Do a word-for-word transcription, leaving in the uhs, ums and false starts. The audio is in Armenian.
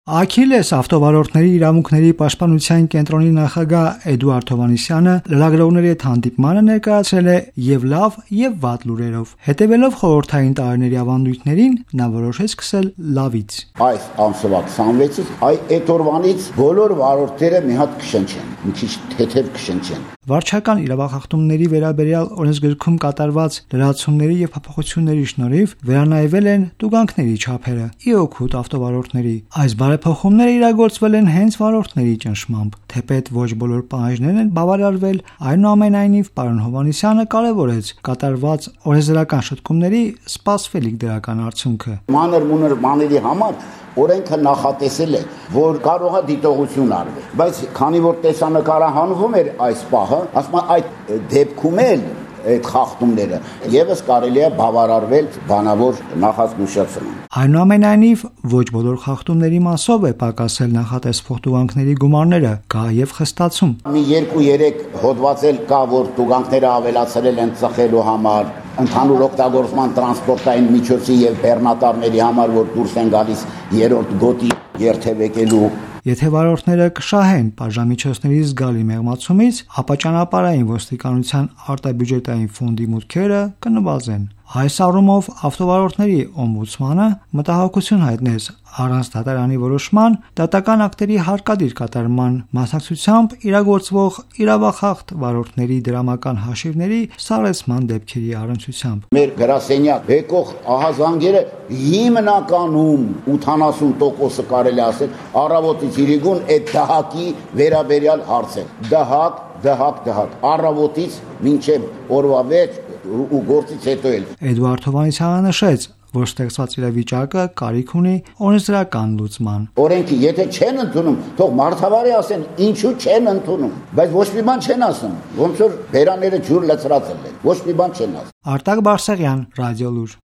Աքիլես ավտովարորդների իրավունքների պաշտպանության կենտրոնի նախագահ Էդուարդ Հովհաննիսյանը լրագրողների հետ հանդիպմանը ներկայացրել է եւ լավ եւ վատ լուրերով։ Հետևելով խորհրդային տարիների ավանդույթներին, նա որոշեց սկսել լավից։ Այս ամսվա քսանվեցից այդ օրվանից բոլոր վարորդները մի հատ կշնչեն, մի քիչ թեթև կշնչեն։ Վարչական իրավախախտումների վերաբերյալ օրենսգրքում կատարված լրացումների եւ փոփոխությունների շնորհիվ վերանայվել են տուգանքների չափերը՝ ի օգուտ ավտովարորդների։ Այս բարեփոխումները իրագործվել են հենց վարորդների ճնշմամբ, թեպետ ոչ բոլոր պահանջներն են բավարարվել, այնուամենայնիվ պարոն Հովհաննիսյանը կարևորեց կատարված օրենսդրական շտկումների սպասվելիք դրական արդյունքը։ Մանր մունր բաների համար օրենքը նախատեսել է, որ կարող է դիտողություն արվել, բայց քանի որ տեսանկարահանվում էր այս պահը, ասում եմ այդ դեպքում էլ այդ խախտումները եւս կարելի է բավարարվել բանավոր նախազգուշացում։ Այնուամենայնիվ ոչ բոլոր խախտումների մասով է պակասել նախատեսվող տուգանքների գումարները, կա եւ խստացում։ Մի երկու երեք հոդված էլ կա, որ տուգանքները ավելացրել են ծխելու համար, ընդհանուր օգտագործման տրանսպորտային միջոցի եւ բեռնատարների համար, որ դուրս են գալիս երրորդ գոտի երթևեկելու։ Եթե վարորդները կշահեն բաժամիջոցների զգալի մեղմացումից, ապա ճանապարհային ոստիկանության արտաբյուջետային ֆոնդի մուտքերը կնվազեն։ Այս առումով ավտովարորդների օմբուդսմանը մտահոգություն հայտնեց առանց դատարանի որոշման դատական ակտերի հարկադիր կատարման մասնակցությամբ իրագործվող իրավախախտ վարորդների դրամական հաշիվների սառեցման դեպքերի առնչությամբ։ Մեր գրասենյակ եկող ահազանգերը հիմնականում ութանասուն տոկոսը կարելի ասել առավոտից իրիկուն այդ դահակի վերաբերյալ հարցեր։ Դահակ, դահակ, դահակ առավոտից մինչև օրվա վերջ ու գործից հետո էլ։ Էդուարդ Հովհաննիսյանը նշեց, որ ստեղծված իրավիճակը կարիք ունի օրենսդրական լուծման։ Օրենքի եթե չեն ընդունում, թող մարդավարի ասեն, ինչու չեն ընդունում, բայց ոչ մի բան չեն ասում, ոնց որ բերաները ջուր լցրած են, ոչ մի բան չեն ասում։ Արտակ Բարսեղյան, Ռադիոլուր։